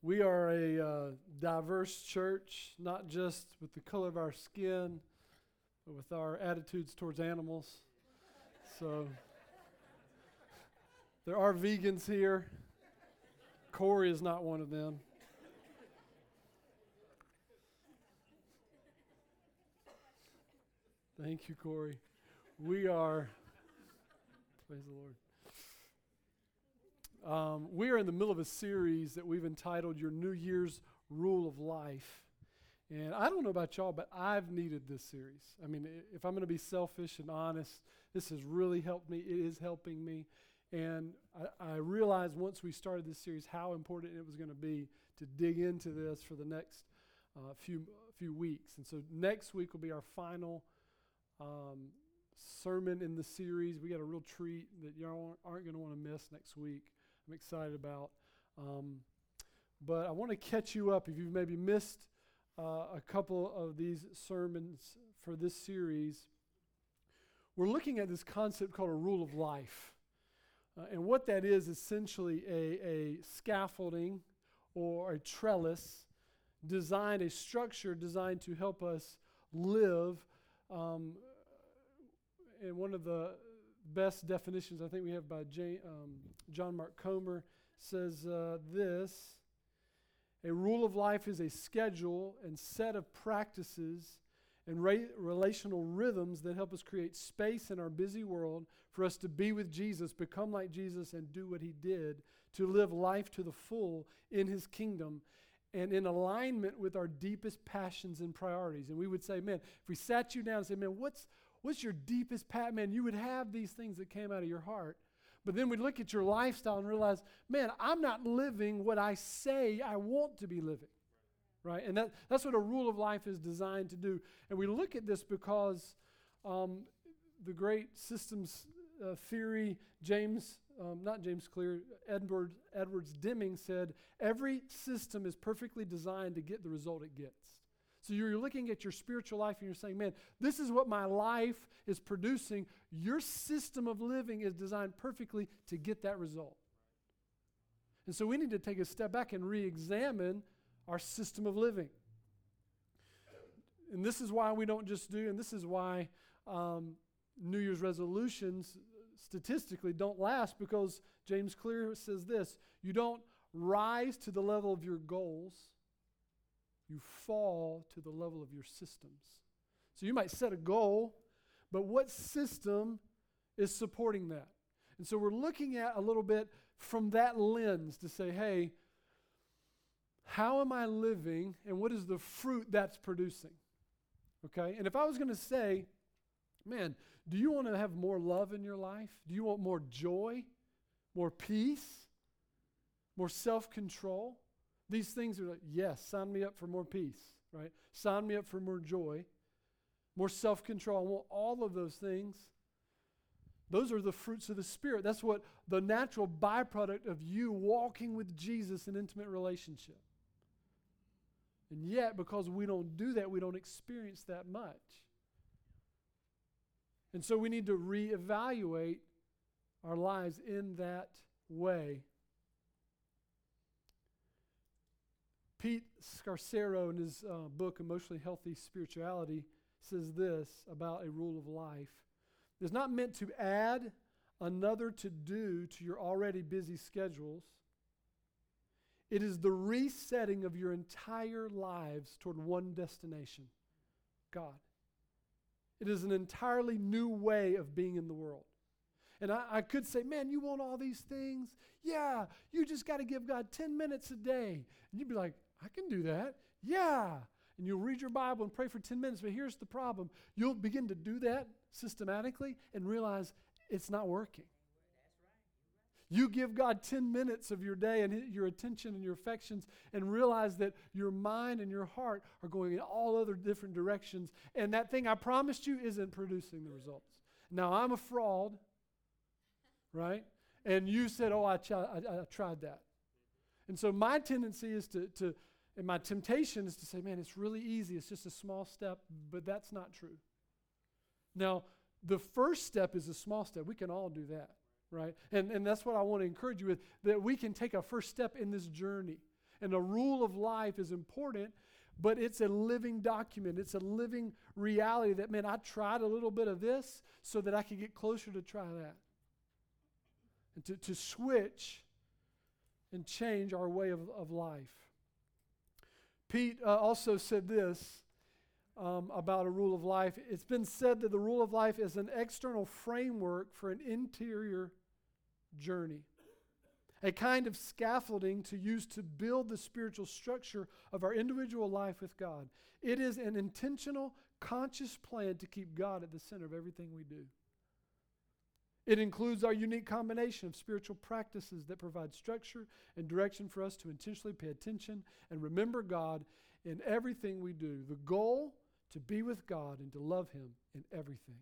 We are a diverse church, not just with the color of our skin, but with our attitudes towards animals. So there are vegans here. Corey is not one of them. Thank you, Corey. We are, praise the Lord. We are in the middle of a series that we've entitled Your New Year's Rule of Life. And I don't know about y'all, but I've needed this series. I mean, if I'm going to be selfish and honest, this has really helped me. It is helping me. And I realized once we started this series how important it was going to be to dig into this for the next few weeks. And so next week will be our final sermon in the series. We got a real treat that y'all aren't going to want to miss next week. I'm excited about. But I want to catch you up if you've maybe missed a couple of these sermons for this series. We're looking at this concept called a rule of life. And what that is essentially a scaffolding or a trellis designed, a structure designed to help us live. And one of the best definitions I think we have by John Mark Comer says this: a rule of life is a schedule and set of practices and relational rhythms that help us create space in our busy world for us to be with Jesus, become like Jesus, and do what he did, to live life to the full in his kingdom and in alignment with our deepest passions and priorities. And we would say, man, if we sat you down and said, man, what's your deepest man, you would have these things that came out of your heart. But then we'd look at your lifestyle and realize, man, I'm not living what I say I want to be living. Right? And that's what a rule of life is designed to do. And we look at this because the great systems theory, Edwards Deming said, every system is perfectly designed to get the result it gets. So you're looking at your spiritual life and you're saying, man, this is what my life is producing. Your system of living is designed perfectly to get that result. And so we need to take a step back and re-examine our system of living. And this is why we don't just do, and this is why New Year's resolutions statistically don't last, because James Clear says this: you don't rise to the level of your goals, you fall to the level of your systems. So you might set a goal, but what system is supporting that? And so we're looking at a little bit from that lens to say, hey, how am I living and what is the fruit that's producing? Okay? And if I was going to say, man, do you want to have more love in your life? Do you want more joy, more peace, more self-control? These things are like, yes, sign me up for more peace, right? Sign me up for more joy, more self-control. I want all of those things. Those are the fruits of the Spirit. That's what the natural byproduct of you walking with Jesus in intimate relationship. And yet, because we don't do that, we don't experience that much. And so we need to reevaluate our lives in that way. Pete Scarsero, in his book, Emotionally Healthy Spirituality, says this about a rule of life. It's not meant to add another to-do to your already busy schedules. It is the resetting of your entire lives toward one destination, God. It is an entirely new way of being in the world. And I could say, man, you want all these things? Yeah, you just got to give God 10 minutes a day. And you'd be like, I can do that. Yeah. And you'll read your Bible and pray for 10 minutes. But here's the problem. You'll begin to do that systematically and realize it's not working. You give God 10 minutes of your day and your attention and your affections and realize that your mind and your heart are going in all other different directions. And that thing I promised you isn't producing the results. Now, I'm a fraud, right? And you said, oh, I tried that. And so my tendency is and my temptation is to say, man, it's really easy. It's just a small step, but that's not true. Now, the first step is a small step. We can all do that. Right? And that's what I want to encourage you with, that we can take a first step in this journey. And a rule of life is important, but it's a living document. It's a living reality that, man, I tried a little bit of this so that I could get closer to try that. And to switch and change our way of life. Pete also said this about a rule of life. It's been said that the rule of life is an external framework for an interior journey, a kind of scaffolding to use to build the spiritual structure of our individual life with God. It is an intentional, conscious plan to keep God at the center of everything we do. It includes our unique combination of spiritual practices that provide structure and direction for us to intentionally pay attention and remember God in everything we do. The goal, to be with God and to love Him in everything.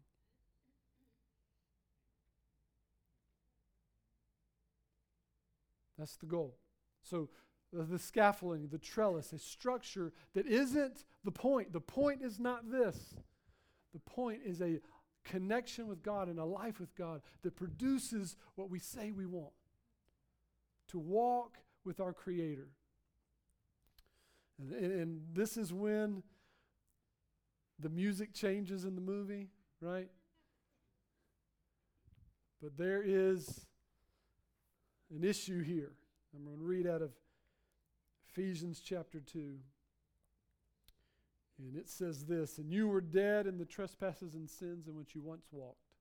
That's the goal. So the scaffolding, the trellis, a structure that isn't the point. The point is not this. The point is a connection with God and a life with God that produces what we say we want. To walk with our Creator. And this is when the music changes in the movie, right? But there is an issue here. I'm going to read out of Ephesians chapter 2. And it says this, "And you were dead in the trespasses and sins in which you once walked,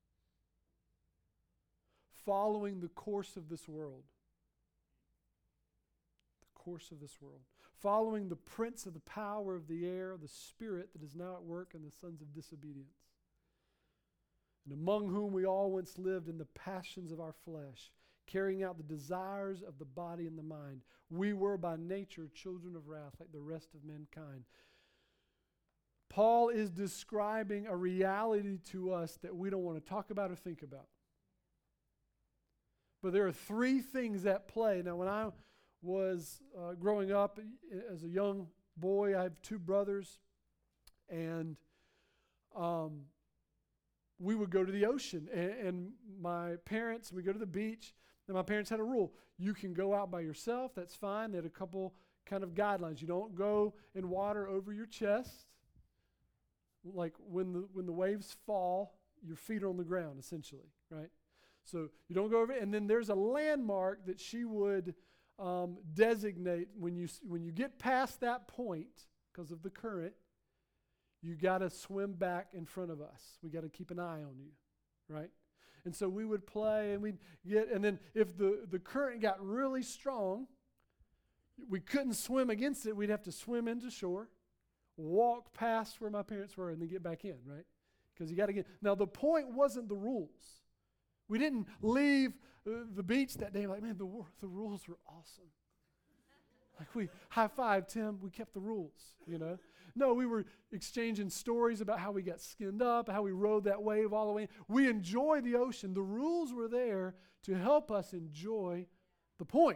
following the course of this world." The course of this world. "Following the prince of the power of the air, the spirit that is now at work in the sons of disobedience, and among whom we all once lived in the passions of our flesh, carrying out the desires of the body and the mind. We were by nature children of wrath like the rest of mankind." Paul is describing a reality to us that we don't want to talk about or think about. But there are three things at play. Now, when I was growing up as a young boy, I have two brothers, and we would go to the ocean. And my parents, we go to the beach, and my parents had a rule. You can go out by yourself, that's fine. They had a couple kind of guidelines. You don't go in water over your chest. Like when the waves fall, your feet are on the ground, essentially, right? So you don't go over it. And then there's a landmark that she would designate. When you get past that point, because of the current, you got to swim back in front of us. We got to keep an eye on you, right? And so we would play, and and then if the current got really strong, we couldn't swim against it. We'd have to swim into shore, walk past where my parents were, and then get back in, right? Because you got to get. Now, the point wasn't the rules. We didn't leave the beach that day like, man, the rules were awesome. Like we high-five, Tim, we kept the rules, you know? No, we were exchanging stories about how we got skinned up, how we rode that wave all the way. We enjoy the ocean. The rules were there to help us enjoy the point.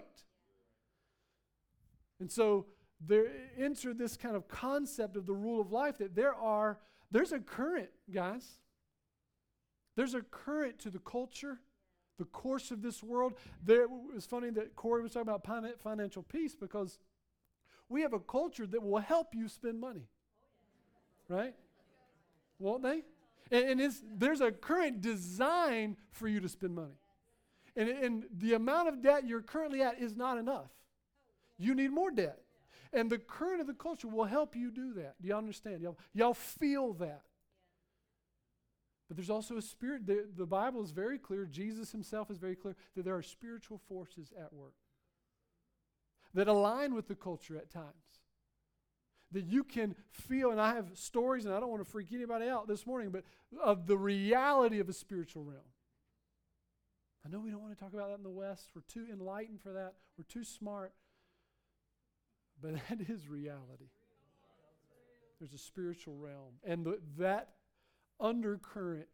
And so there entered this kind of concept of the rule of life that there's a current, guys. There's a current to the culture, the course of this world. It was funny that Corey was talking about financial peace, because we have a culture that will help you spend money, right? Won't they? And there's a current design for you to spend money. And the amount of debt you're currently at is not enough. You need more debt. And the current of the culture will help you do that. Do y'all understand? Y'all feel that. But there's also a spirit. The Bible is very clear. Jesus himself is very clear that there are spiritual forces at work that align with the culture at times. That you can feel, and I have stories, and I don't want to freak anybody out this morning, but of the reality of a spiritual realm. I know we don't want to talk about that in the West. We're too enlightened for that. We're too smart. But that is reality. There's a spiritual realm. And that undercurrent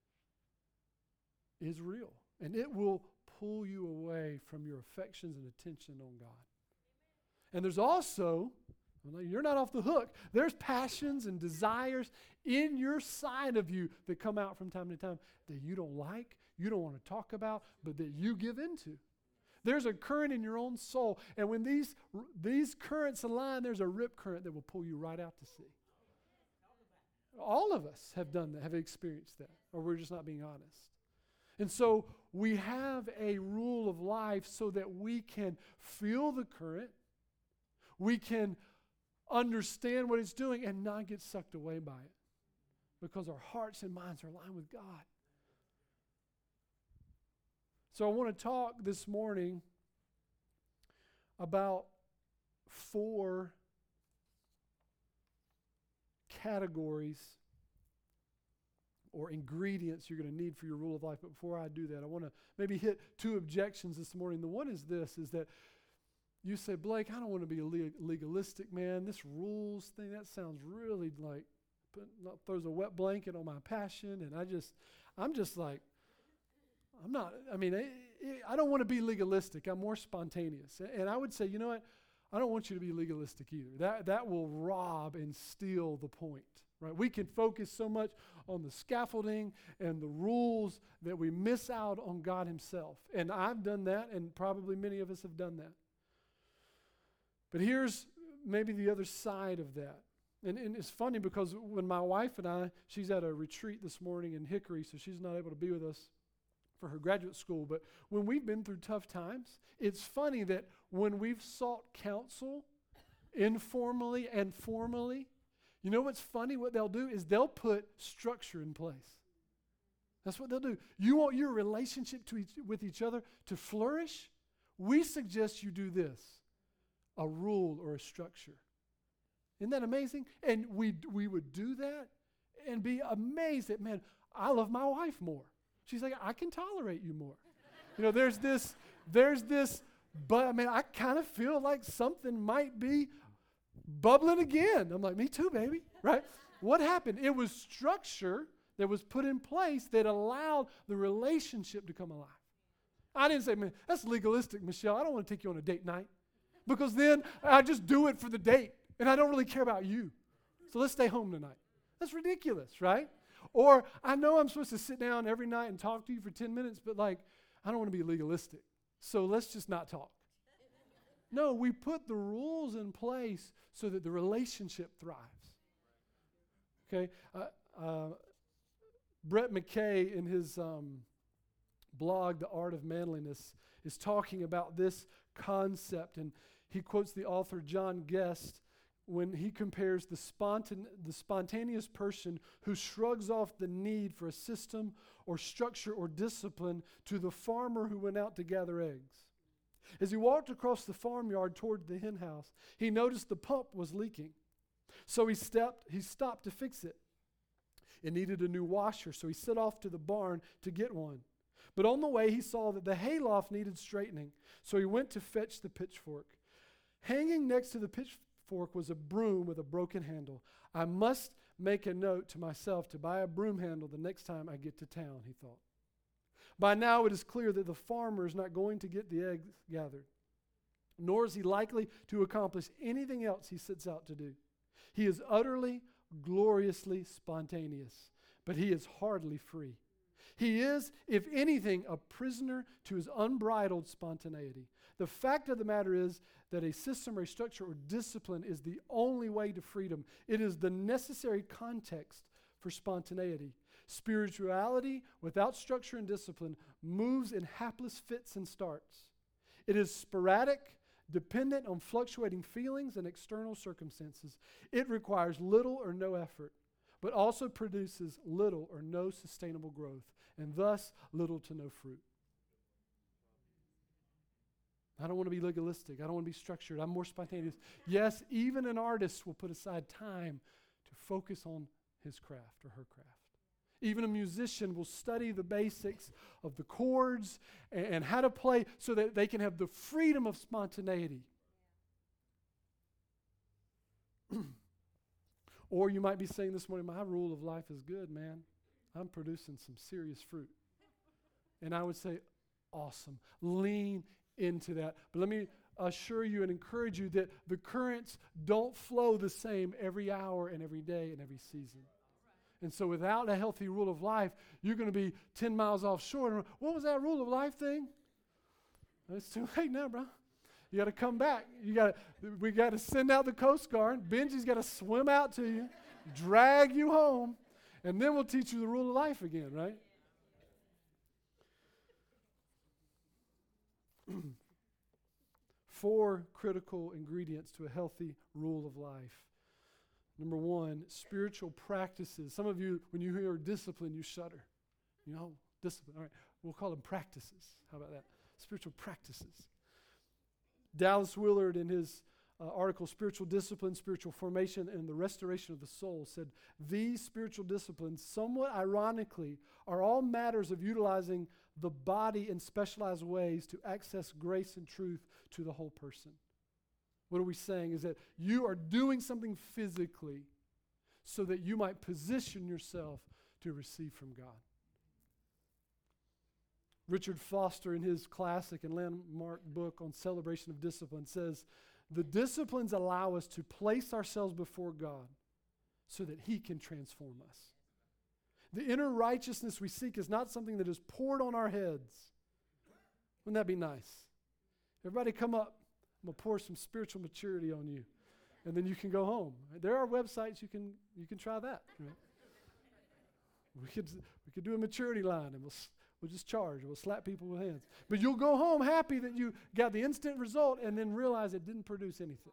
is real. And it will pull you away from your affections and attention on God. And there's also, you're not off the hook, there's passions and desires in your side of you that come out from time to time that you don't like, you don't want to talk about, but that you give into. There's a current in your own soul. And when these currents align, there's a rip current that will pull you right out to sea. All of us have done that, have experienced that, or we're just not being honest. And so we have a rule of life so that we can feel the current, we can understand what it's doing and not get sucked away by it, because our hearts and minds are aligned with God. So I want to talk this morning about 4 categories or ingredients you're going to need for your rule of life. But before I do that, I want to maybe hit 2 objections this morning. The one is this, is that you say, Blake, I don't want to be legalistic, man. This rules thing, that sounds really like, throws a wet blanket on my passion. And I'm just like, I don't want to be legalistic. I'm more spontaneous. And I would say, you know what? I don't want you to be legalistic either. That will rob and steal the point, right? We can focus so much on the scaffolding and the rules that we miss out on God himself. And I've done that, and probably many of us have done that. But here's maybe the other side of that. And it's funny because when my wife and I, she's at a retreat this morning in Hickory, so she's not able to be with us for her graduate school. But when we've been through tough times, it's funny that when we've sought counsel informally and formally, you know what's funny? What they'll do is they'll put structure in place. That's what they'll do. You want your relationship with each other to flourish? We suggest you do this, a rule or a structure. Isn't that amazing? And we would do that and be amazed that, man, I love my wife more. She's like, I can tolerate you more. You know, there's this, but I mean, I kind of feel like something might be bubbling again. I'm like, me too, baby, right? What happened? It was structure that was put in place that allowed the relationship to come alive. I didn't say, man, that's legalistic, Michelle. I don't want to take you on a date night, because then I just do it for the date, and I don't really care about you. So let's stay home tonight. That's ridiculous, right? Or I know I'm supposed to sit down every night and talk to you for 10 minutes, but like, I don't want to be legalistic. So let's just not talk. No, we put the rules in place so that the relationship thrives. Okay? Brett McKay, in his blog, The Art of Manliness, is talking about this concept. And he quotes the author John Guest when he compares the spontaneous person who shrugs off the need for a system or structure or discipline to the farmer who went out to gather eggs. As he walked across the farmyard toward the hen house, he noticed the pump was leaking. So he stopped to fix it. It needed a new washer, so he set off to the barn to get one. But on the way, he saw that the hayloft needed straightening, so he went to fetch the pitchfork. Hanging next to the pitchfork was a broom with a broken handle. I must make a note to myself to buy a broom handle the next time I get to town, he thought. By now it is clear that the farmer is not going to get the eggs gathered, nor is he likely to accomplish anything else he sets out to do. He is utterly, gloriously spontaneous, but he is hardly free. He is, if anything, a prisoner to his unbridled spontaneity. The fact of the matter is that a system or a structure or discipline is the only way to freedom. It is the necessary context for spontaneity. Spirituality without structure and discipline moves in hapless fits and starts. It is sporadic, dependent on fluctuating feelings and external circumstances. It requires little or no effort, but also produces little or no sustainable growth, and thus little to no fruit. I don't want to be legalistic. I don't want to be structured. I'm more spontaneous. Yes, even an artist will put aside time to focus on his craft or her craft. Even a musician will study the basics of the chords and how to play so that they can have the freedom of spontaneity. Or you might be saying this morning, my rule of life is good, man. I'm producing some serious fruit. And I would say, awesome. Lean into that. But let me assure you and encourage you that the currents don't flow the same every hour and every day and every season. And so without a healthy rule of life, you're going to be 10 miles offshore. What was that rule of life thing? It's too late now, bro. You got to come back. We got to send out the Coast Guard. Benji's got to swim out to you, drag you home, and then we'll teach you the rule of life again, right? 4 critical ingredients to a healthy rule of life. Number 1, spiritual practices. Some of you, when you hear discipline, you shudder. You know, discipline. All right, we'll call them practices. How about that? Spiritual practices. Dallas Willard, in his article, Spiritual Discipline, Spiritual Formation, and the Restoration of the Soul, said, these spiritual disciplines, somewhat ironically, are all matters of utilizing the body in specialized ways to access grace and truth to the whole person. What are we saying is that you are doing something physically so that you might position yourself to receive from God. Richard Foster, in his classic and landmark book on celebration of discipline, says, the disciplines allow us to place ourselves before God so that He can transform us. The inner righteousness we seek is not something that is poured on our heads. Wouldn't that be nice? Everybody come up. I'm going to pour some spiritual maturity on you. And then you can go home. There are websites you can try that. Right? We could do a maturity line, and we'll just charge. We'll slap people with hands. But you'll go home happy that you got the instant result and then realize it didn't produce anything.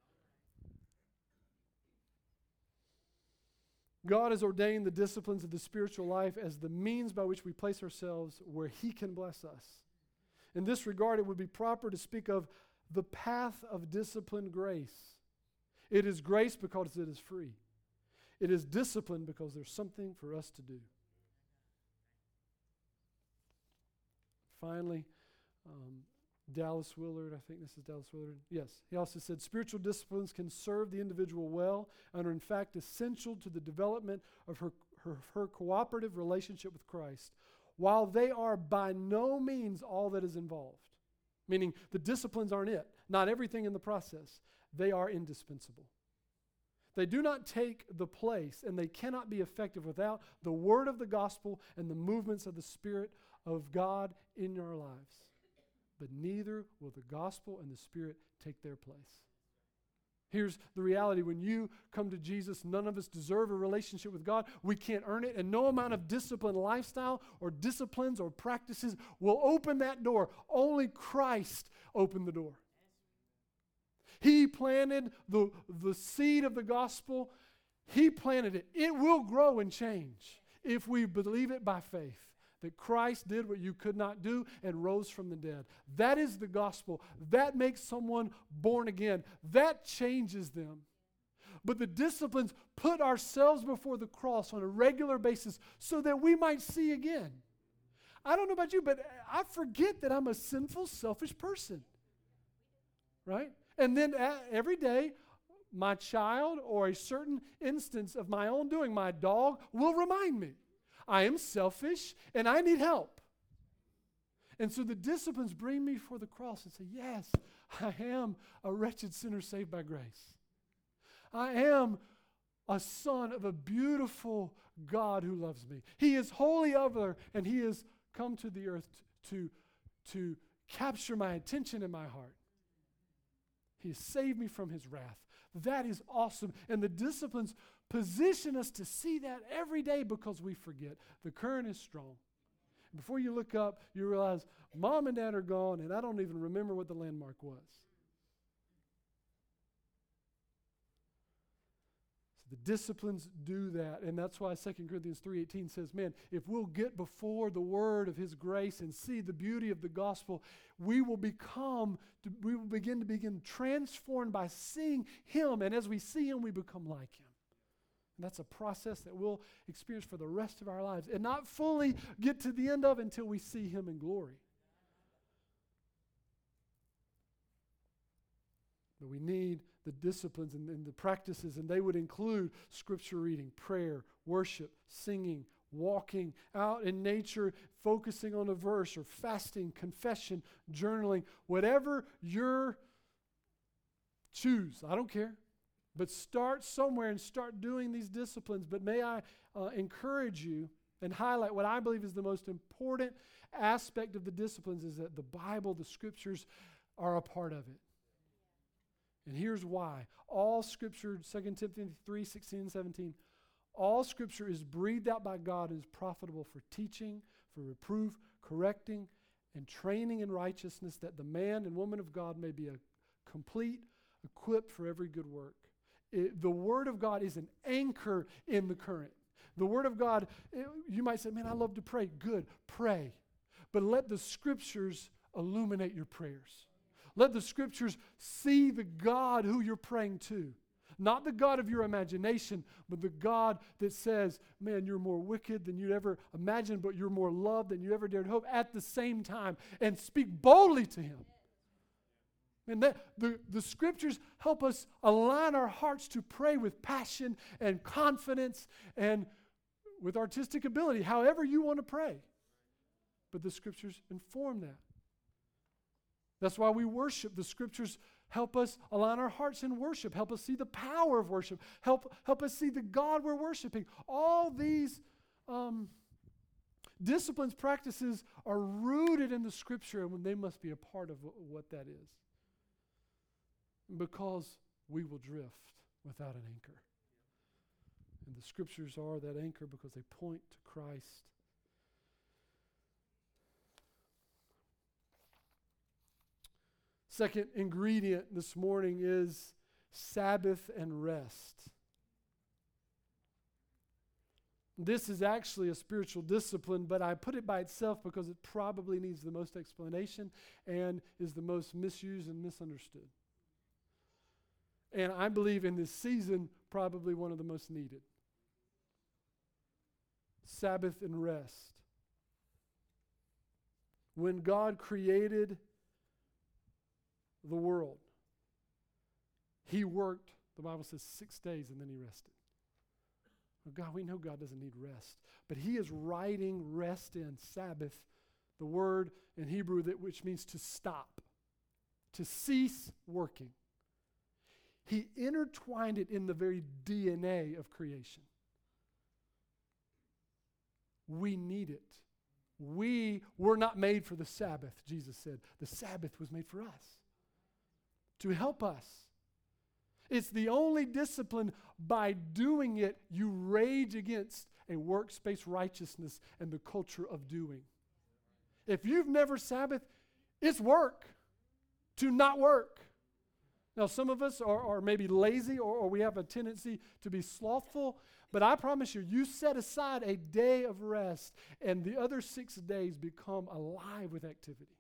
God has ordained the disciplines of the spiritual life as the means by which we place ourselves where He can bless us. In this regard, it would be proper to speak of the path of disciplined grace. It is grace because it is free. It is discipline because there's something for us to do. Finally, Dallas Willard, I think this is Dallas Willard. Yes, he also said spiritual disciplines can serve the individual well and are in fact essential to the development of her cooperative relationship with Christ, while they are by no means all that is involved. Meaning the disciplines aren't it, not everything in the process. They are indispensable. They do not take the place, and they cannot be effective without the word of the gospel and the movements of the Spirit of God in your lives. But neither will the gospel and the Spirit take their place. Here's the reality. When you come to Jesus, none of us deserve a relationship with God. We can't earn it, and no amount of disciplined lifestyle or disciplines or practices will open that door. Only Christ opened the door. He planted the seed of the gospel. He planted it. It will grow and change if we believe it by faith, that Christ did what you could not do and rose from the dead. That is the gospel. That makes someone born again. That changes them. But the disciplines put ourselves before the cross on a regular basis so that we might see again. I don't know about you, but I forget that I'm a sinful, selfish person. Right? And then every day, my child or a certain instance of my own doing, my dog, will remind me. I am selfish and I need help. And so the disciplines bring me before the cross and say, yes, I am a wretched sinner saved by grace. I am a son of a beautiful God who loves me. He is wholly other, and He has come to the earth to capture my attention and my heart. He has saved me from His wrath. That is awesome. And the disciplines position us to see that every day because we forget. The current is strong. Before you look up, you realize Mom and Dad are gone, and I don't even remember what the landmark was. So the disciplines do that, and that's why 2 Corinthians 3:18 says, man, if we'll get before the word of His grace and see the beauty of the gospel, we will begin to be transformed by seeing Him, and as we see Him, we become like Him. And that's a process that we'll experience for the rest of our lives and not fully get to the end of until we see Him in glory. But we need the disciplines and the practices, and they would include scripture reading, prayer, worship, singing, walking out in nature, focusing on a verse, or fasting, confession, journaling, whatever you choose. I don't care. But start somewhere and start doing these disciplines. But may I encourage you and highlight what I believe is the most important aspect of the disciplines is that the Bible, the Scriptures, are a part of it. And here's why. All Scripture, 2 Timothy 3, 16 and 17, all Scripture is breathed out by God and is profitable for teaching, for reproof, correcting, and training in righteousness, that the man and woman of God may be a complete, equipped for every good work. The Word of God is an anchor in the current. The Word of God, you might say, man, I love to pray. Good, pray. But let the Scriptures illuminate your prayers. Let the Scriptures see the God who you're praying to. Not the God of your imagination, but the God that says, man, you're more wicked than you'd ever imagine, but you're more loved than you ever dared hope at the same time, and speak boldly to Him. And that the Scriptures help us align our hearts to pray with passion and confidence and with artistic ability, however you want to pray. But the Scriptures inform that. That's why we worship. The Scriptures help us align our hearts in worship, help us see the power of worship, help us see the God we're worshiping. All these disciplines, practices are rooted in the Scripture, and they must be a part of what that is. Because we will drift without an anchor. And the Scriptures are that anchor because they point to Christ. Second ingredient this morning is Sabbath and rest. This is actually a spiritual discipline, but I put it by itself because it probably needs the most explanation and is the most misused and misunderstood. And I believe in this season, probably one of the most needed. Sabbath and rest. When God created the world, He worked, the Bible says, 6 days and then He rested. Well, God, we know God doesn't need rest, but He is writing rest in Sabbath, the word in Hebrew which means to stop, to cease working. He intertwined it in the very DNA of creation. We need it. We were not made for the Sabbath, Jesus said. The Sabbath was made for us, to help us. It's the only discipline by doing it you rage against a workspace righteousness and the culture of doing. If you've never Sabbath, it's work to not work. Now, some of us are maybe lazy or we have a tendency to be slothful, but I promise you, you set aside a day of rest and the other 6 days become alive with activity.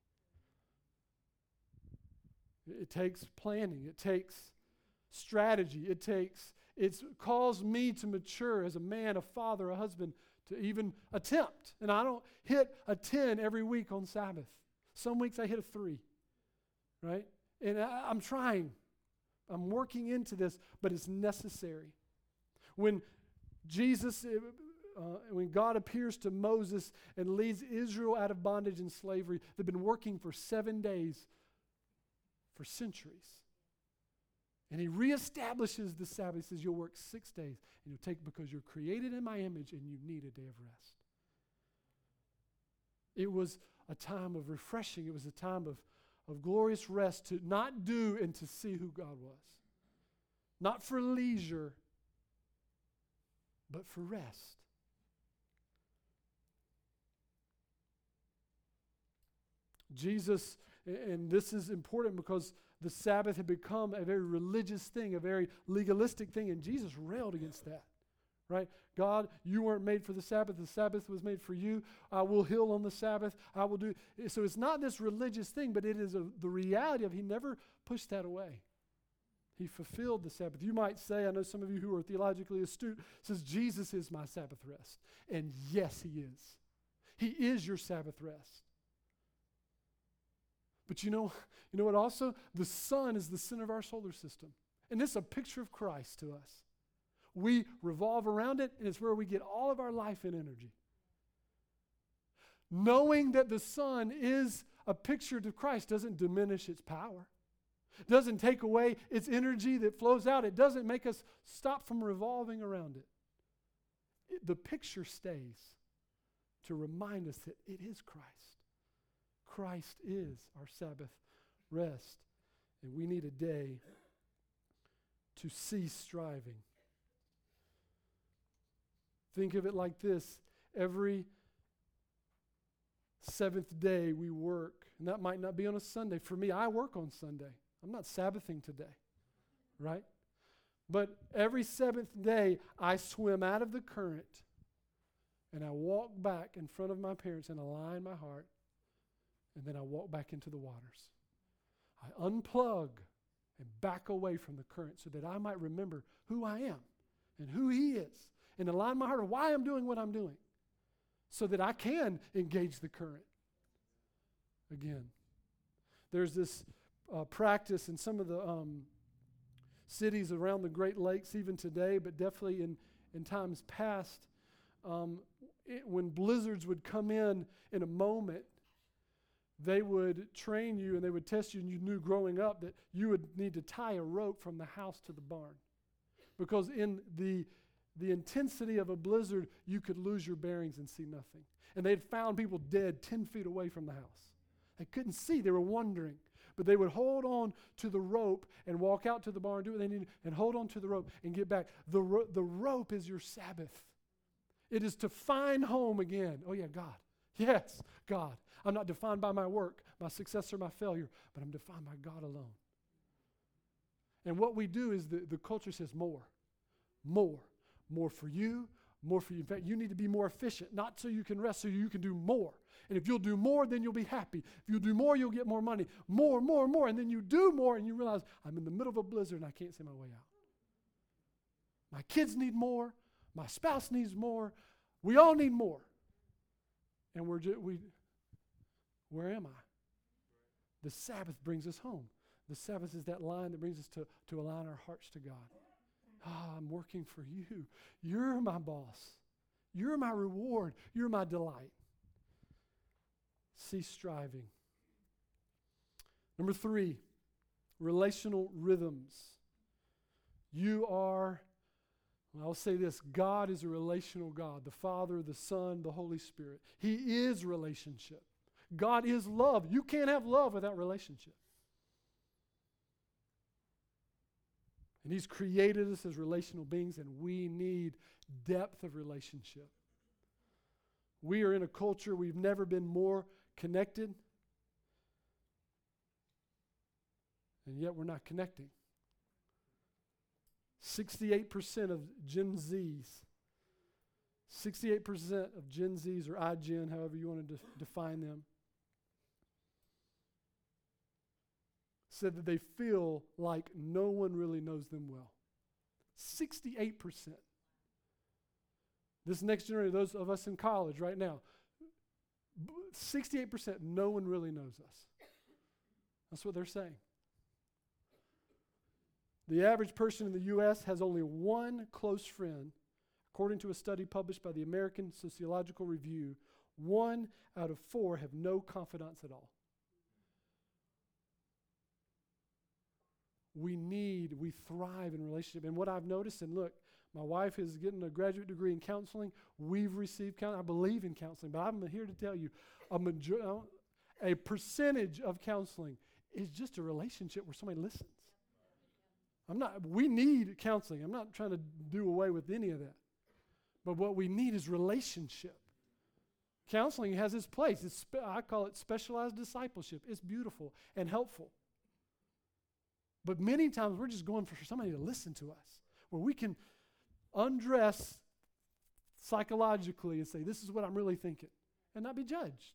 It takes planning. It takes strategy. It's caused me to mature as a man, a father, a husband, to even attempt. And I don't hit a 10 every week on Sabbath. Some weeks I hit a 3, right? And I'm trying. I'm working into this, but it's necessary. When God appears to Moses and leads Israel out of bondage and slavery, they've been working for 7 days for centuries. And He reestablishes the Sabbath. He says, you'll work 6 days, and you'll take because you're created in my image and you need a day of rest. It was a time of refreshing. It was a time of glorious rest to not do and to see who God was. Not for leisure, but for rest. Jesus, and this is important because the Sabbath had become a very religious thing, a very legalistic thing, and Jesus railed against that. Right? God, you weren't made for the Sabbath. The Sabbath was made for you. I will heal on the Sabbath. I will do. So it's not this religious thing, but it is the reality of He never pushed that away. He fulfilled the Sabbath. You might say, I know some of you who are theologically astute, says Jesus is my Sabbath rest. And yes, He is. He is your Sabbath rest. But you know what also? The sun is the center of our solar system. And this is a picture of Christ to us. We revolve around it, and it's where we get all of our life and energy. Knowing that the sun is a picture to Christ doesn't diminish its power. Doesn't take away its energy that flows out. It doesn't make us stop from revolving around it. The picture stays. to remind us that it is Christ. Christ is our Sabbath rest. And we need a day to cease striving. Think of it like this. Every seventh day we work, and that might not be on a Sunday. For me, I work on Sunday. I'm not Sabbathing today, right? But every seventh day, I swim out of the current, and I walk back in front of my parents and align my heart, and then I walk back into the waters. I unplug and back away from the current so that I might remember who I am and who He is, and align my heart of why I'm doing what I'm doing so that I can engage the current again. There's this practice in some of the cities around the Great Lakes even today, but definitely in times past, when blizzards would come in a moment, they would train you and they would test you, and you knew growing up that you would need to tie a rope from the house to the barn. Because in the intensity of a blizzard, you could lose your bearings and see nothing. And they'd found people dead 10 feet away from the house. They couldn't see, they were wandering. But they would hold on to the rope and walk out to the barn, do what they needed, and hold on to the rope and get back. The rope is your Sabbath. It is to find home again. Oh yeah, God. Yes, God. I'm not defined by my work, my success, or my failure, but I'm defined by God alone. And what we do is the culture says more for you, more for you. In fact, you need to be more efficient, not so you can rest, so you can do more. And if you'll do more, then you'll be happy. If you'll do more, you'll get more money. More. And then you do more, and you realize, I'm in the middle of a blizzard, and I can't see my way out. My kids need more. My spouse needs more. We all need more. And where am I? The Sabbath brings us home. The Sabbath is that line that brings us to align our hearts to God. I'm working for you. You're my boss. You're my reward. You're my delight. Cease striving. Number 3, relational rhythms. I'll say this, God is a relational God. The Father, the Son, the Holy Spirit. He is relationship. God is love. You can't have love without relationship. And He's created us as relational beings, and we need depth of relationship. We are in a culture we've never been more connected, and yet we're not connecting. 68% of Gen Zs, 68% of Gen Zs or iGen, however you want to define them, said that they feel like no one really knows them well. 68%. This next generation, those of us in college right now, 68%, no one really knows us. That's what they're saying. The average person in the U.S. has only one close friend. According to a study published by the American Sociological Review, 1 out of 4 have no confidants at all. We thrive in relationship. And what I've noticed, and look, my wife is getting a graduate degree in counseling. We've received counseling. I believe in counseling, but I'm here to tell you, a percentage of counseling is just a relationship where somebody listens. We need counseling. I'm not trying to do away with any of that. But what we need is relationship. Counseling has its place. I call it specialized discipleship. It's beautiful and helpful. But many times we're just going for somebody to listen to us, where we can undress psychologically and say, this is what I'm really thinking, and not be judged.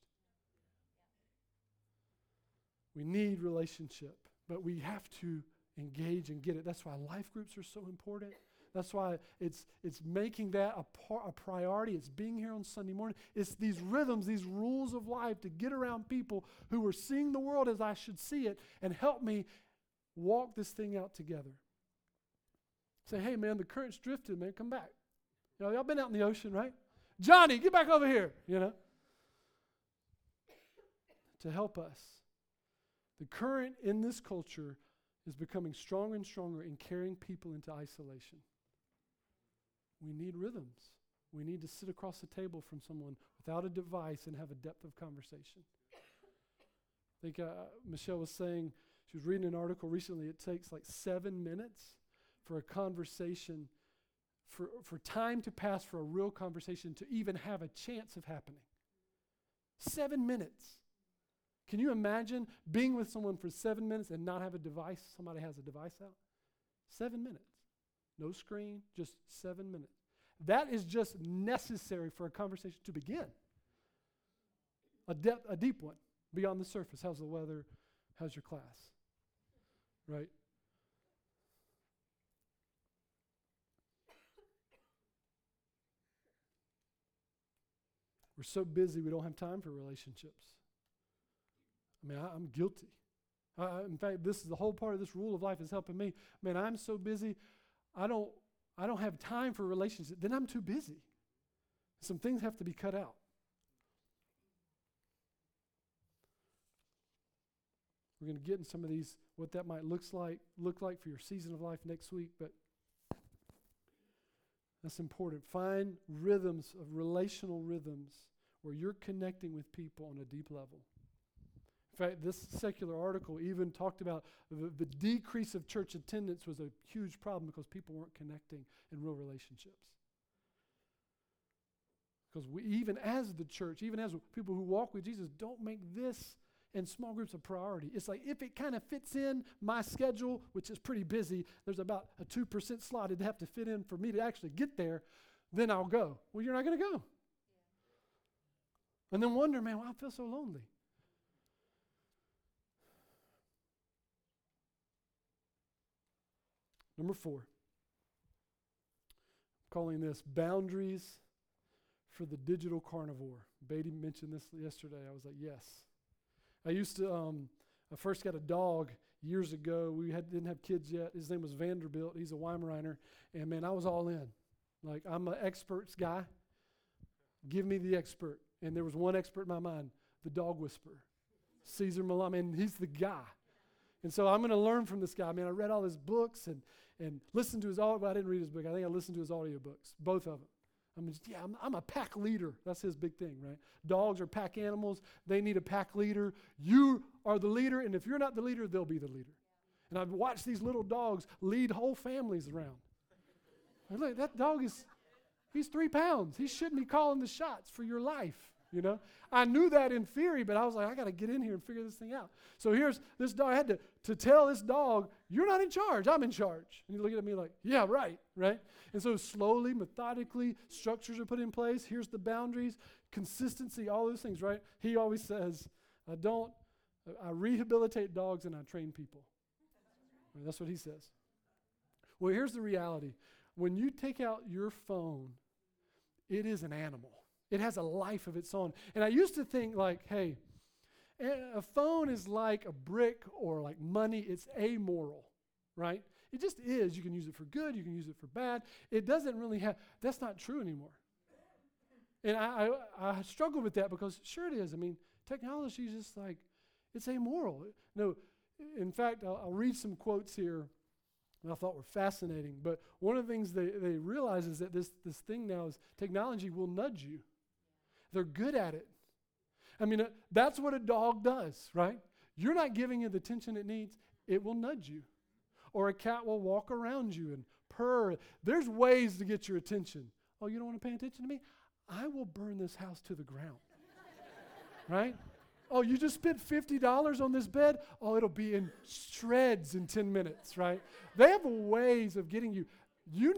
We need relationship, but we have to engage and get it. That's why life groups are so important. That's why it's making that a priority. It's being here on Sunday morning. It's these rhythms, these rules of life to get around people who are seeing the world as I should see it and help me walk this thing out together. Say, hey man, the current's drifted, man, come back. Y'all been out in the ocean, right? Johnny, get back over here, to help us. The current in this culture is becoming stronger and stronger in carrying people into isolation. We need rhythms. We need to sit across the table from someone without a device and have a depth of conversation. I think Michelle was saying, she was reading an article recently, it takes like 7 minutes for a conversation, for time to pass for a real conversation to even have a chance of happening. 7 minutes. Can you imagine being with someone for 7 minutes and not have a device? Somebody has a device out? 7 minutes. No screen, just 7 minutes. That is just necessary for a conversation to begin. A deep one, beyond the surface. How's the weather? How's your class? Right? We're so busy we don't have time for relationships. I mean, I'm guilty. In fact, this is the whole part of this rule of life is helping me. Man, I'm so busy, I don't have time for relationships. Then I'm too busy. Some things have to be cut out. We're going to get in some of these, what that might look like for your season of life next week, but that's important. Find rhythms of relational rhythms where you're connecting with people on a deep level. In fact, this secular article even talked about the decrease of church attendance was a huge problem because people weren't connecting in real relationships. Because we, even as the church, even as people who walk with Jesus, don't make this and small groups a priority. It's like if it kind of fits in my schedule, which is pretty busy, there's about a 2% slot it'd have to fit in for me to actually get there, then I'll go. Well, you're not going to go. And then wonder, man, why I feel so lonely. Number 4. I'm calling this boundaries for the digital carnivore. Beatty mentioned this yesterday. I was like, yes. I used to, I first got a dog years ago. We didn't have kids yet. His name was Vanderbilt. He's a Weimaraner. And man, I was all in. Like, I'm an experts guy. Give me the expert. And there was one expert in my mind, the dog whisperer, Cesar Millan. And he's the guy. And so I'm going to learn from this guy. Man, I read all his books and listened to his audio. Well, I didn't read his book. I think I listened to his audio books, both of them. I'm a pack leader. That's his big thing, right? Dogs are pack animals. They need a pack leader. You are the leader, and if you're not the leader, they'll be the leader. And I've watched these little dogs lead whole families around. And look, that dog he's 3 pounds. He shouldn't be calling the shots for your life, you know? I knew that in theory, but I was like, I got to get in here and figure this thing out. So here's this dog. I had to tell this dog, you're not in charge. I'm in charge. And he's looking at me like, yeah, right? And so slowly, methodically, structures are put in place. Here's the boundaries, consistency, all those things, right? He always says, I rehabilitate dogs and I train people. Right, that's what he says. Well, here's the reality. When you take out your phone, it is an animal. It has a life of its own. And I used to think like, hey, a phone is like a brick or like money. It's amoral, right? It just is. You can use it for good. You can use it for bad. It doesn't really have, that's not true anymore. And I struggle with that because sure it is. I mean, technology is just like, it's amoral. No, in fact, I'll read some quotes here that I thought were fascinating. But one of the things they realize is that this thing now is technology will nudge you. They're good at it. I mean, that's what a dog does, right? You're not giving it the attention it needs, it will nudge you. Or a cat will walk around you and purr. There's ways to get your attention. Oh, you don't want to pay attention to me? I will burn this house to the ground, right? Oh, you just spent $50 on this bed? Oh, it'll be in shreds in 10 minutes, right? They have ways of getting you. You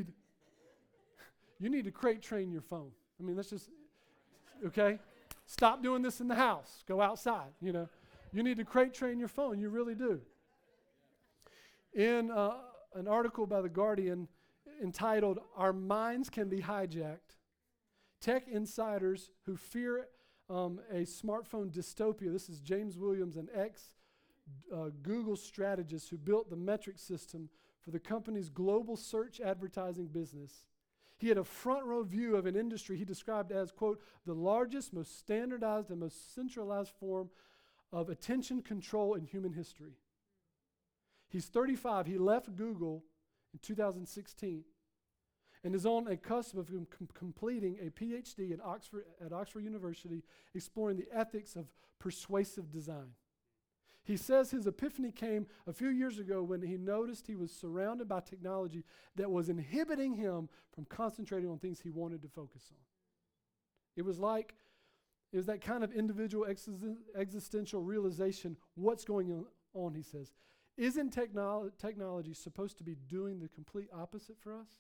need to crate train your phone. I mean, let's just, okay? Stop doing this in the house. Go outside, you know. You need to crate train your phone. You really do. In an article by The Guardian entitled, Our Minds Can Be Hijacked, tech insiders who fear a smartphone dystopia. This is James Williams, an ex-Google strategist who built the metric system for the company's global search advertising business. He had a front row view of an industry he described as, quote, the largest, most standardized, and most centralized form of attention control in human history. He's 35. He left Google in 2016. and is on a cusp of completing a PhD at Oxford University, exploring the ethics of persuasive design. He says his epiphany came a few years ago when he noticed he was surrounded by technology that was inhibiting him from concentrating on things he wanted to focus on. It was that kind of individual existential realization, what's going on, he says. Isn't technology supposed to be doing the complete opposite for us?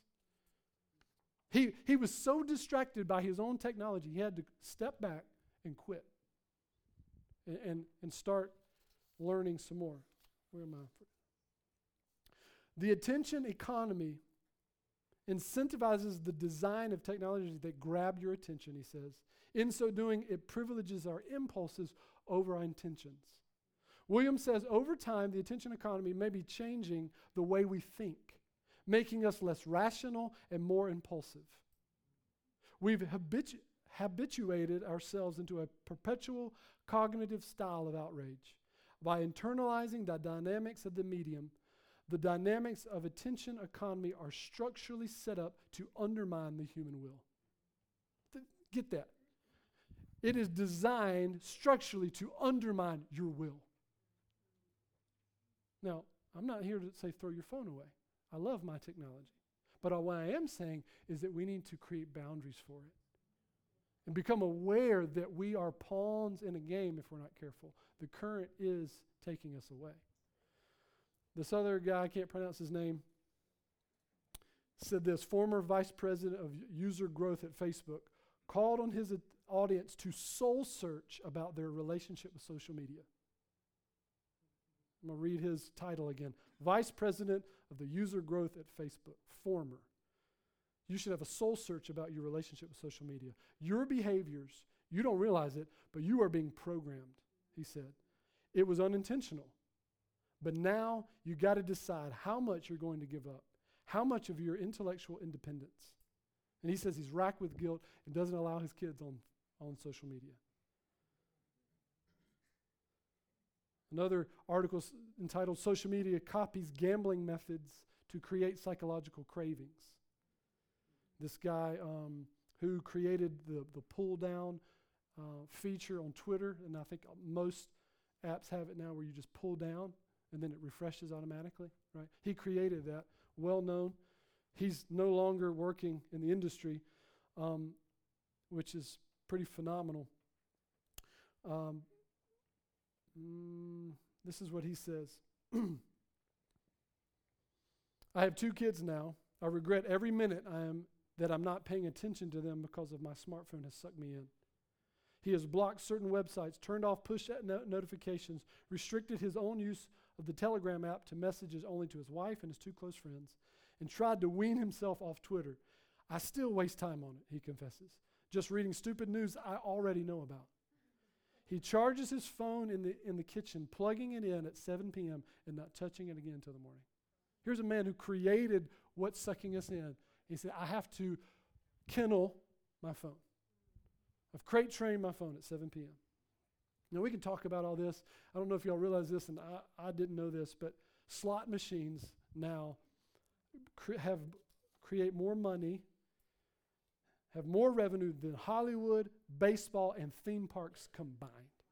He was so distracted by his own technology, he had to step back and quit and start learning some more. Where am I? The attention economy incentivizes the design of technologies that grab your attention, he says. In so doing, it privileges our impulses over our intentions. Williams says, over time, the attention economy may be changing the way we think, making us less rational and more impulsive. We've habituated ourselves into a perpetual cognitive style of outrage. By internalizing the dynamics of the medium, the dynamics of attention economy are structurally set up to undermine the human will. Get that? It is designed structurally to undermine your will. Now, I'm not here to say throw your phone away. I love my technology. But what I am saying is that we need to create boundaries for it and become aware that we are pawns in a game if we're not careful. The current is taking us away. This other guy, I can't pronounce his name, said this, former vice president of user growth at Facebook, called on his audience to soul search about their relationship with social media. I'm going to read his title again. Vice president of the user growth at Facebook, former. You should have a soul search about your relationship with social media. Your behaviors, you don't realize it, but you are being programmed, he said. It was unintentional. But now you got to decide how much you're going to give up, how much of your intellectual independence. And he says he's racked with guilt and doesn't allow his kids on social media. Another article entitled Social Media Copies Gambling Methods to Create Psychological Cravings. This guy who created the pull down feature on Twitter, and I think most apps have it now where you just pull down and then it refreshes automatically, right? He created that, well known. He's no longer working in the industry, which is pretty phenomenal. This is what he says. I have 2 kids now. I regret every minute that I'm not paying attention to them because of my smartphone has sucked me in. He has blocked certain websites, turned off push notifications, restricted his own use of the Telegram app to messages only to his wife and his 2 close friends, and tried to wean himself off Twitter. I still waste time on it, he confesses, just reading stupid news I already know about. He charges his phone in the kitchen, plugging it in at 7 p.m. and not touching it again until the morning. Here's a man who created what's sucking us in. He said, I have to kennel my phone. I've crate trained my phone at 7 p.m. Now, we can talk about all this. I don't know if y'all realize this, and I didn't know this, but slot machines now create more money, have more revenue than Hollywood, baseball, and theme parks combined.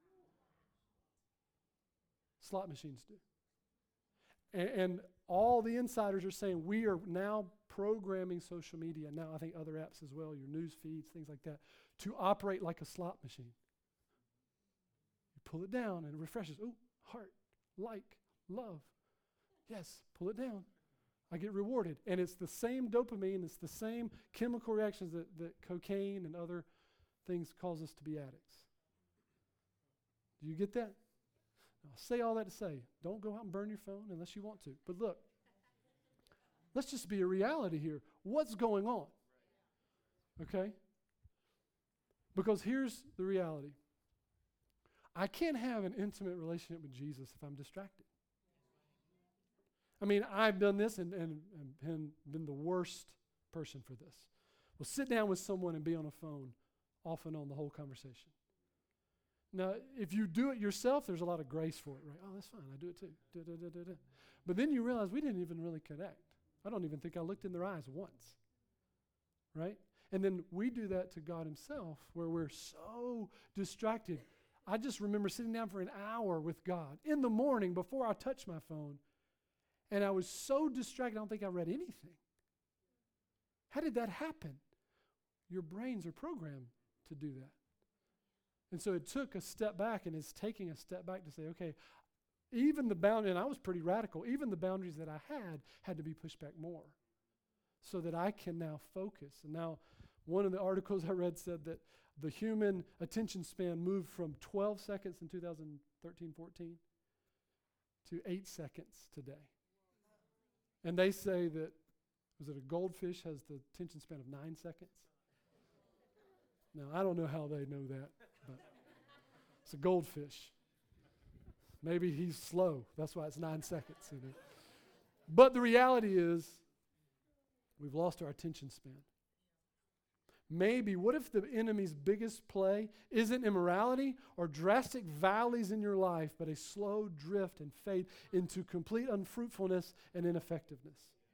Slot machines do. And all the insiders are saying we are now programming social media, now I think other apps as well, your news feeds, things like that, to operate like a slot machine. You pull it down and it refreshes. Ooh, heart, like, love. Yes, pull it down. I get rewarded. And it's the same dopamine, it's the same chemical reactions that cocaine and other things cause us to be addicts. Do you get that? I'll say all that to say, don't go out and burn your phone unless you want to. But look, let's just be a reality here. What's going on? Okay? Because here's the reality. I can't have an intimate relationship with Jesus if I'm distracted. I mean, I've done this and been the worst person for this. Well, sit down with someone and be on a phone off and on the whole conversation. Now, if you do it yourself, there's a lot of grace for it, right? Oh, that's fine. I do it too. But then you realize we didn't even really connect. I don't even think I looked in their eyes once. right? And then we do that to God himself, where we're so distracted. I just remember sitting down for an hour with God in the morning before I touched my phone, and I was so distracted, I don't think I read anything. How did that happen? Your brains are programmed to do that. And so it took a step back, and it's taking a step back to say, okay, even the boundary, and I was pretty radical, even the boundaries that I had to be pushed back more so that I can now focus. And now, one of the articles I read said that the human attention span moved from 12 seconds in 2013-14 to 8 seconds today. And they say that, was it a goldfish has the attention span of 9 seconds? Now, I don't know how they know that, but it's a goldfish. Maybe he's slow. That's why it's 9 seconds. You know? But the reality is, we've lost our attention span. Maybe, what if the enemy's biggest play isn't immorality or drastic valleys in your life, but a slow drift and fade into complete unfruitfulness and ineffectiveness?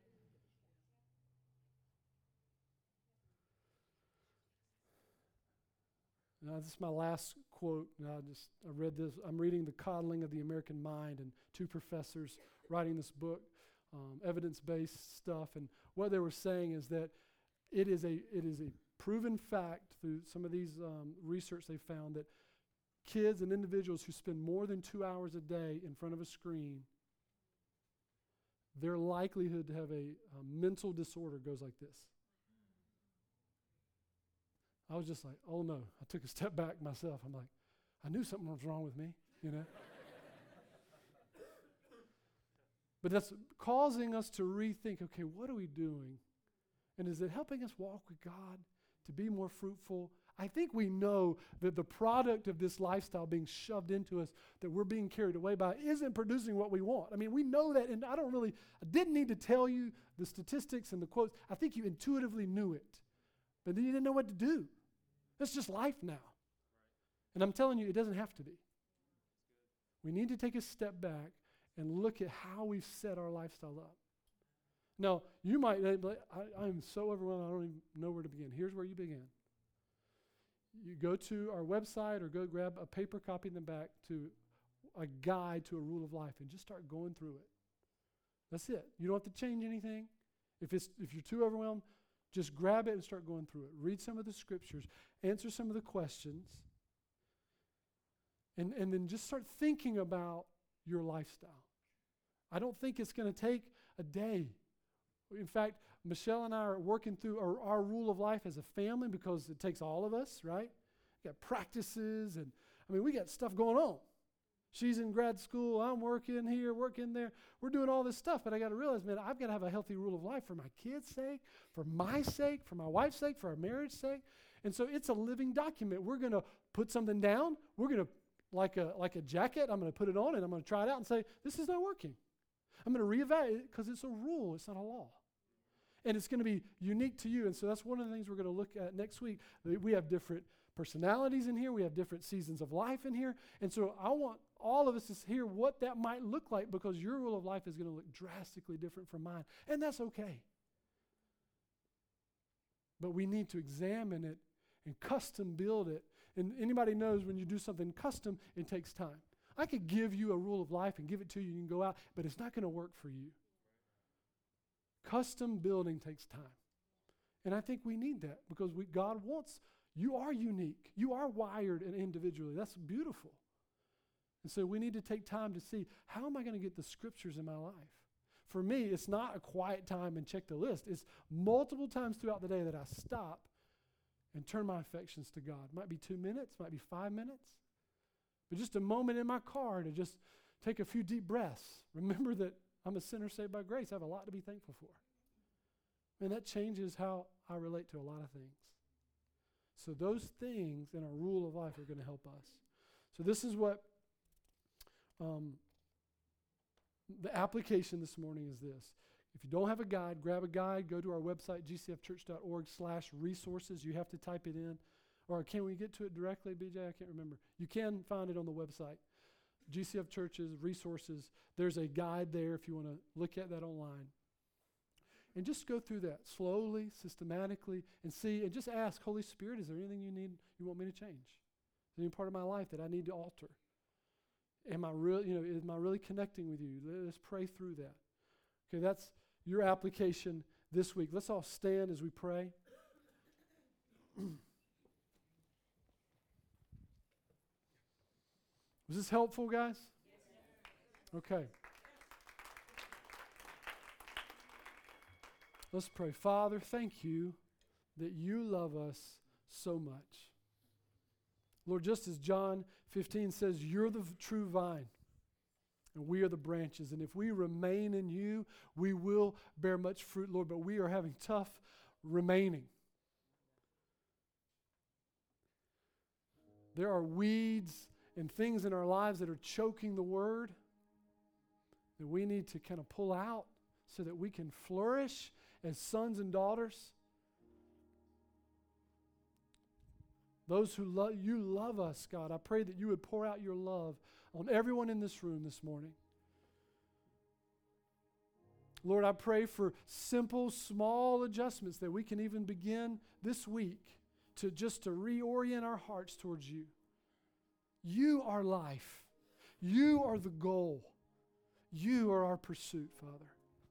Now, this is my last quote. Now, I read this. I'm reading The Coddling of the American Mind, and two professors writing this book, evidence-based stuff. And what they were saying is that it is a proven fact through some of these research they found that kids and individuals who spend more than 2 hours a day in front of a screen, their likelihood to have a mental disorder goes like this. I was just like, oh no. I took a step back myself. I'm like, I knew something was wrong with me, you know. But that's causing us to rethink, okay, what are we doing? And is it helping us walk with God to be more fruitful? I think we know that the product of this lifestyle being shoved into us, that we're being carried away by, isn't producing what we want. I mean, we know that, and I didn't need to tell you the statistics and the quotes. I think you intuitively knew it, but then you didn't know what to do. That's just life now. And I'm telling you, it doesn't have to be. We need to take a step back and look at how we've set our lifestyle up. Now, you might be like, I'm so overwhelmed, I don't even know where to begin. Here's where you begin. You go to our website or go grab a paper copy in the back to a guide to a rule of life and just start going through it. That's it. You don't have to change anything. If you're too overwhelmed, just grab it and start going through it. Read some of the scriptures. Answer some of the questions. And then just start thinking about your lifestyle. I don't think it's going to take a day. In fact, Michelle and I are working through our rule of life as a family because it takes all of us, right? We got practices, and we got stuff going on. She's in grad school, I'm working here, working there. We're doing all this stuff, but I got to realize, man, I've got to have a healthy rule of life for my kids' sake, for my sake, for my wife's sake, for our marriage's sake. And so it's a living document. We're going to put something down. We're going to, like a jacket, I'm going to put it on, and I'm going to try it out and say, this is not working. I'm going to reevaluate it because it's a rule. It's not a law. And it's going to be unique to you. And so that's one of the things we're going to look at next week. We have different personalities in here. We have different seasons of life in here. And so I want all of us to hear what that might look like, because your rule of life is going to look drastically different from mine. And that's okay. But we need to examine it and custom build it. And anybody knows when you do something custom, it takes time. I could give you a rule of life and give it to you, and you can go out, but it's not going to work for you. Custom building takes time. And I think we need that because God wants, you are unique. You are wired and individually. That's beautiful. And so we need to take time to see, how am I going to get the scriptures in my life? For me, it's not a quiet time and check the list. It's multiple times throughout the day that I stop and turn my affections to God. It might be 2 minutes, might be 5 minutes. But just a moment in my car to just take a few deep breaths. Remember that I'm a sinner saved by grace. I have a lot to be thankful for. And that changes how I relate to a lot of things. So those things in our rule of life are going to help us. So this is what the application this morning is this. If you don't have a guide, grab a guide. Go to our website, gcfchurch.org/resources. You have to type it in. Or can we get to it directly, BJ? I can't remember. You can find it on the website. GCF Churches, resources. There's a guide there if you want to look at that online. And just go through that slowly, systematically, and see, and just ask, Holy Spirit, is there anything you want me to change? Is there any part of my life that I need to alter? Am I really connecting with you? Let's pray through that. Okay, that's your application this week. Let's all stand as we pray. Was this helpful, guys? Okay. Let's pray. Father, thank you that you love us so much. Lord, just as John 15 says, you're the true vine, and we are the branches. And if we remain in you, we will bear much fruit, Lord, but we are having tough remaining. There are weeds and things in our lives that are choking the word that we need to kind of pull out so that we can flourish as sons and daughters. Those who you love us, God, I pray that you would pour out your love on everyone in this room this morning. Lord, I pray for simple, small adjustments that we can even begin this week to reorient our hearts towards you. You are life. You are the goal. You are our pursuit, Father.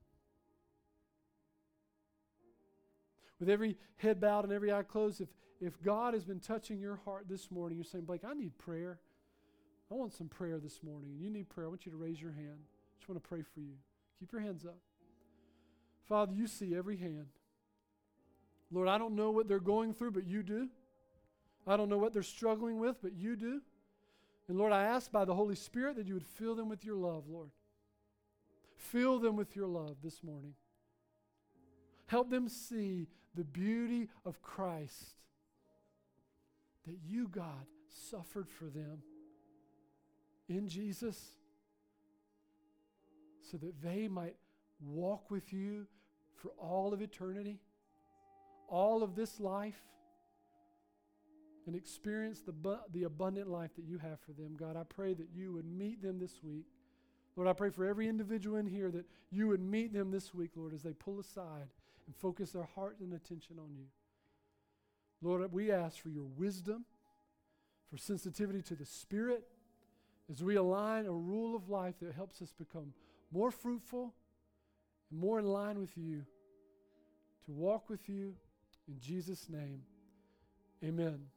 With every head bowed and every eye closed, if God has been touching your heart this morning, you're saying, Blake, I need prayer. I want some prayer this morning. And you need prayer. I want you to raise your hand. I just want to pray for you. Keep your hands up. Father, you see every hand. Lord, I don't know what they're going through, but you do. I don't know what they're struggling with, but you do. And Lord, I ask by the Holy Spirit that you would fill them with your love, Lord. Fill them with your love this morning. Help them see the beauty of Christ, that you, God, suffered for them in Jesus so that they might walk with you for all of eternity, all of this life, and experience the abundant life that you have for them. God, I pray that you would meet them this week. Lord, I pray for every individual in here that you would meet them this week, Lord, as they pull aside and focus their heart and attention on you. Lord, we ask for your wisdom, for sensitivity to the Spirit, as we align a rule of life that helps us become more fruitful and more in line with you, to walk with you. In Jesus' name, amen.